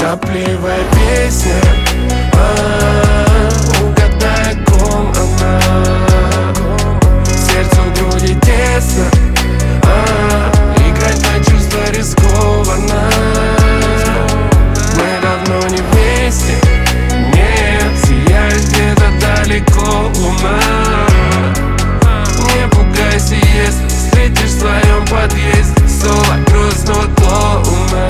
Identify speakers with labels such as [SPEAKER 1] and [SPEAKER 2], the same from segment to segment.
[SPEAKER 1] Сопливая песня, угадай, о ком она. Сердцу в груди тесно, играть на чувства рискованно. Мы давно не вместе, нет, сияет где-то далеко луна. Не пугайся, если встретишь в своем подъезде соло грустного клоуна.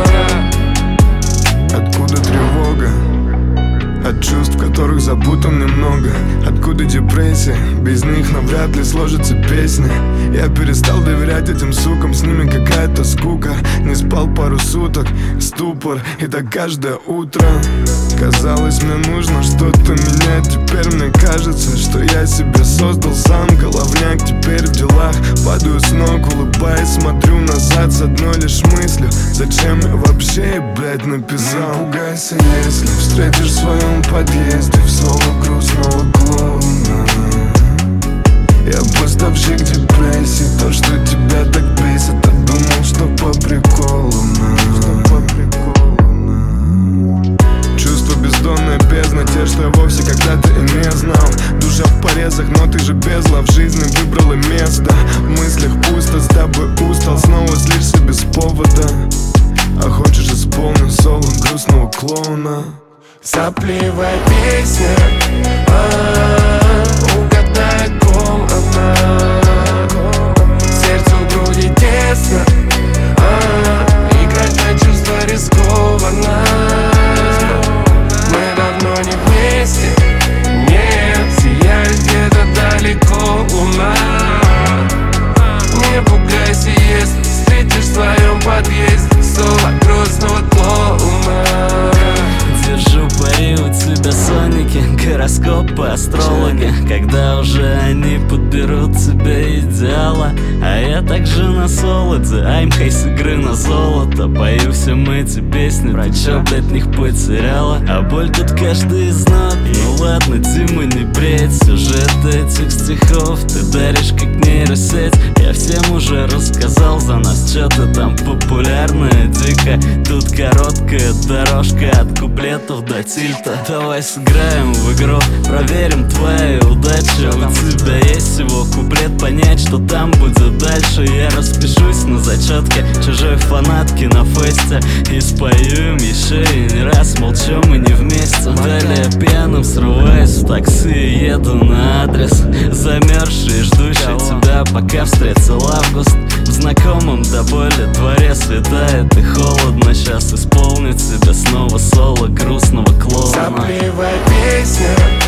[SPEAKER 2] Откуда тревога? От чувств, которых запутан немного. Откуда депрессия? Без них навряд ли сложится песня. Я перестал доверять этим сукам, с ними какая-то скука. Не спал пару суток, ступор, и так каждое утро. Казалось, мне нужно что-то менять. Теперь мне кажется, что я себе создал сам головняк. Теперь в делах падаю с ног, улыбаясь, смотрю назад с одной лишь мыслью: зачем я вообще, блядь, написал? Не пугайся, если встретишь в своем подъезде в соло грустного клоуна. Я поставщик депрессии, то, что тебя так бесит. А думал, что по приколу, чувство бездонная бездна, те, что я вовсе когда-то и не знал. Душа в порезах, но ты же бездна в жизни выбрала место. В мыслях пусто, с тобой устал, снова злишься без повода. А хочешь, исполню соло грустного клоуна.
[SPEAKER 1] Сопливая песня, угадай, о ком она. Сердцу в груди тесно, играть на чувства рискованно. Мы давно не вместе, нет, сияет где-то далеко луна. Не пугайся, если встретишь в своем подъезде соло грустного клоуна.
[SPEAKER 3] Держу пари у тебя соники, гороскопы, астрологи. Когда уже они подберут тебе идеала. А я также на солоде, аймхай с игры на золото. Пою всем эти песни, ты чё, блядь, них потеряла? А боль тут каждый из нот. Ну ладно, Дима, не бредь. Сюжет этих стихов ты даришь как нейросеть. Я всем уже рассказал за нас, чё-то там популярное дико. Тут короткая дорожка от куплетов до тильта. Давай сыграем в игру, проверим твои удачи. У тебя есть всего куплет, понять, что там будет дальше. Я распишусь на зачетке чужой фанатки на фесте и спою им еще и не раз. Молчу, мы не вместе. Далее пьяным срываюсь в такси и еду на адрес, замерзший и ждущий тебя, пока встретил август. В знакомом до боли дворе светает и холодно. Сейчас исполнит себя снова соло грустного клоуна.
[SPEAKER 1] Сопливая песня,